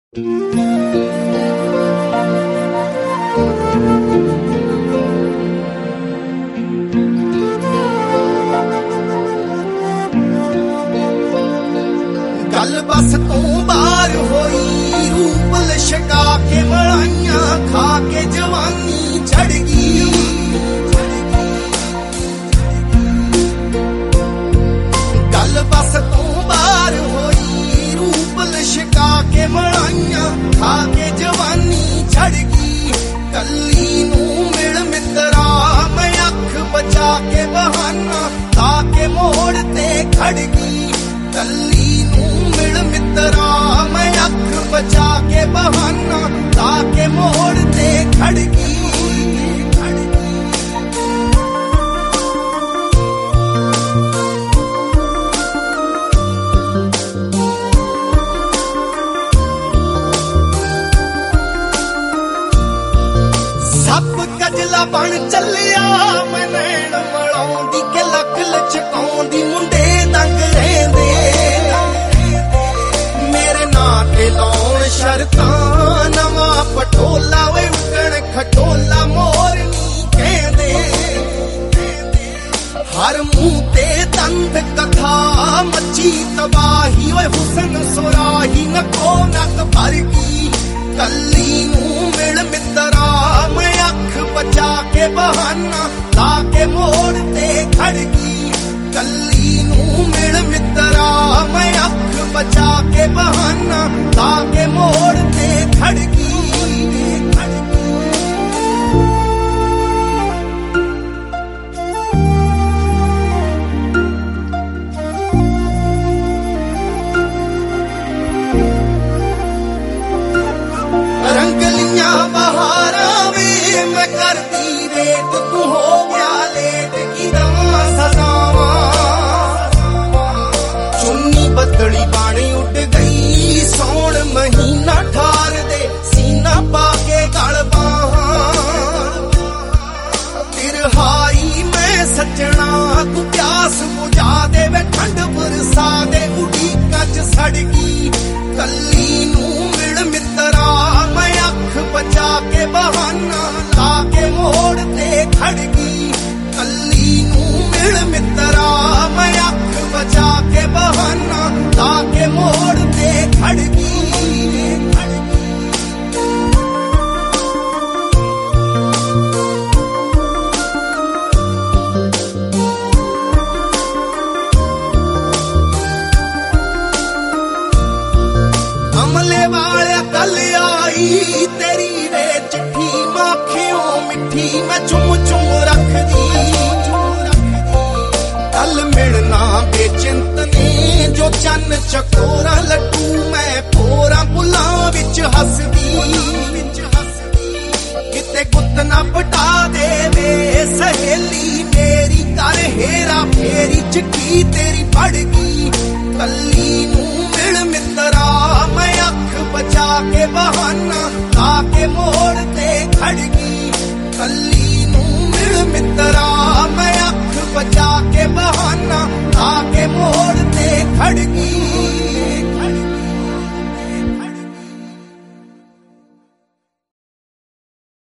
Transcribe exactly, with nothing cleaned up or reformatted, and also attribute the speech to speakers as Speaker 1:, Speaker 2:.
Speaker 1: गल बस तू बार होई रूप लशका के मलाइयां खा के जवानी चढ़ गई। गल बस तू बार होई रूप लशका के मलाइयां खा के जवानी चढ़ गई। कली नू मिल मित्रा मैं अख बचा के बहाना ताके मोड़ ते खड़ गई। कली नू मिल मित्रा मैं अख बचा के बहाना ताके मोड़ ते खड़ गई। सप कजला बन चलिया मैं नैन मलाउंदी के लख लचकाउंदी मुंडे दंग रेंदे मेरे नां ते लाउण शर्तां नवां पटोला वे उगण खटोला मोरनी कहंदे। हर मुंह ते दंद कथा मची तबाही वे हुसन सुराही नको नक भर गई। कली नू मिल मित्रा मैं अख बचा के बहाना ताके मोड़ ते खड़ गई। कली नू मिल मित्रा मैं अख बचा के बहाना ताके मोड़ ते खड़ गई। रंगलियां बहारा वे मैं करती रेत तू हो गया लेट की दवा सजावा। चुन्नी बदली बाणी उड़ गई सौण महीना ठार दे सीना पाके गल बाहा। तिरहाई मैं सजना तू प्यास बुझा दे वे ठंड बरसा दे उड़ीका च सड़ गई। कली नू मिल मित्रा मैं अख बचा के बहाना ताके मोड़ ते खड़ गई। कली नू मिल मित्रा मैं अख बचा के बहाना ताके मोड़ ते खड़ गई। अमले वाले कल आई तेरी वे चिट्ठी माखियों मिठी मैं चुम चुम रख दी। कल मिलना बेचिंत ने जो चन्न चकोरा लड्डू मैं पोरा बुला विच हसदी। किते गुत ना पटा दे वे सहेली मेरी कर हेरा फेरी चिट्ठी तेरी पड़ गई।